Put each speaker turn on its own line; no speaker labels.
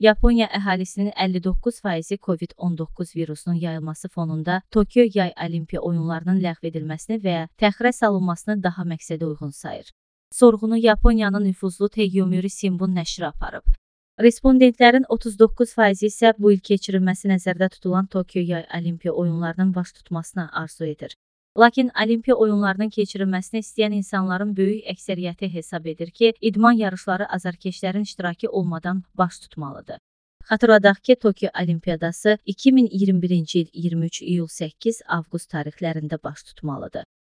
Yaponiya əhalisinin 59%-i COVID-19 virusunun yayılması fonunda Tokyo Yay Olimpiya oyunlarının ləğv edilməsini və ya təxirə salınmasını daha məqsədə uyğun sayır. Sorğunu Yaponiyanın nüfuzlu Yomiuri Shimbun nəşri aparıb. Respondentlərin 39%-i isə bu il keçirilməsi nəzərdə tutulan Tokyo Yay Olimpiya oyunlarının baş tutmasını arzu edir. Lakin Olimpiya oyunlarının keçirilməsini istəyən insanların böyük əksəriyyəti hesab edir ki, idman yarışları azarkeşlərin iştirakı olmadan baş tutmalıdır. Xatırladaq ki, Tokyo Olimpiyadası 2021-ci il 23 iyul 8 avqust tarixlərində baş tutmalıdır.